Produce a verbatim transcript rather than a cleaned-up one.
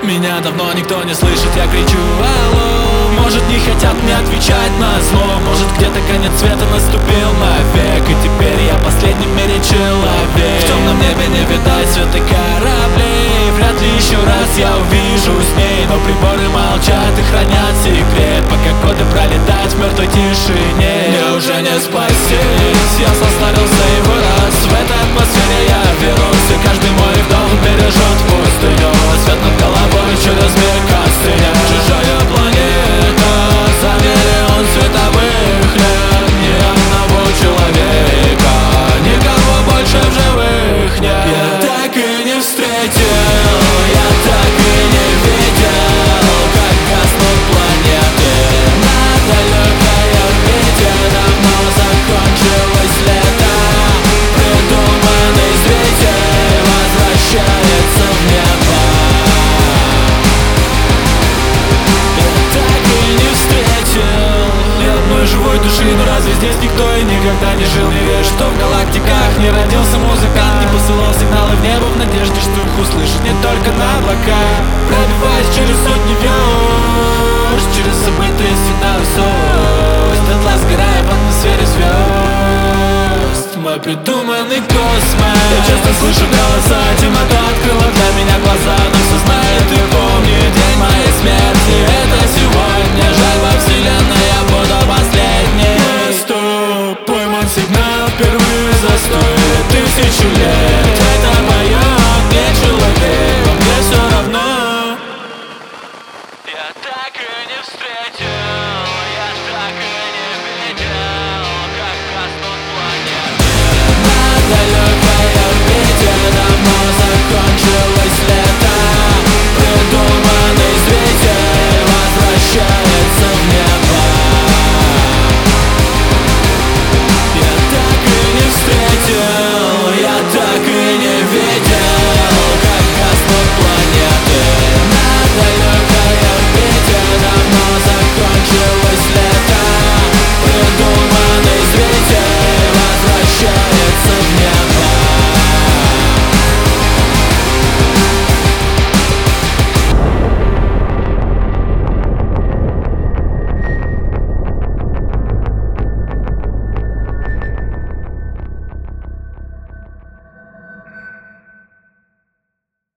Меня давно никто не слышит, я кричу алло. Может, не хотят мне отвечать на зло, может, где-то конец света наступил навек, и теперь я последний в мире человек. В темном небе не видать света кораблей, вряд ли еще раз я увижу с ней, но приборы молчат и хранят секрет, пока годы пролетать в мертвой тишине. Мне уже не спастись, я состарился и вырос в этой атмосфере, я вирус, и каждый мой вдох бережет пустыню. Свет над головой через мир костыня. Чужая планета за миллион световых лет. Ни одного человека, никого больше в живых нет. Я так и не встретил, я так и не видел, как гаснут планеты на далекой орбите. Давно закончилось лето, придуманный зритель возвращается в небо. Живой души, но разве здесь никто и никогда не жил? Не веришь, что в галактиках не родился музыкант, не посылал сигналы в небо в надежде, что их услышат не только на облаках. Пробиваясь через сотни верст, через забытые сигналы звезд, дотла сгорая в атмосфере звезд. Мой придуманный космос. Я часто слышу голоса, темнота открыла для меня глаза, но все знает и помнит день моей смерти. Это сегодня, жаль, во вселенной я буду последний. Стоп, пойман сигнал, впервые застой тысячу лет. Это мое, не человек, но мне все равно. Я так и не встретил, я так и не видел, как гаснут планеты на далекой орбите. Давно закончилось лето.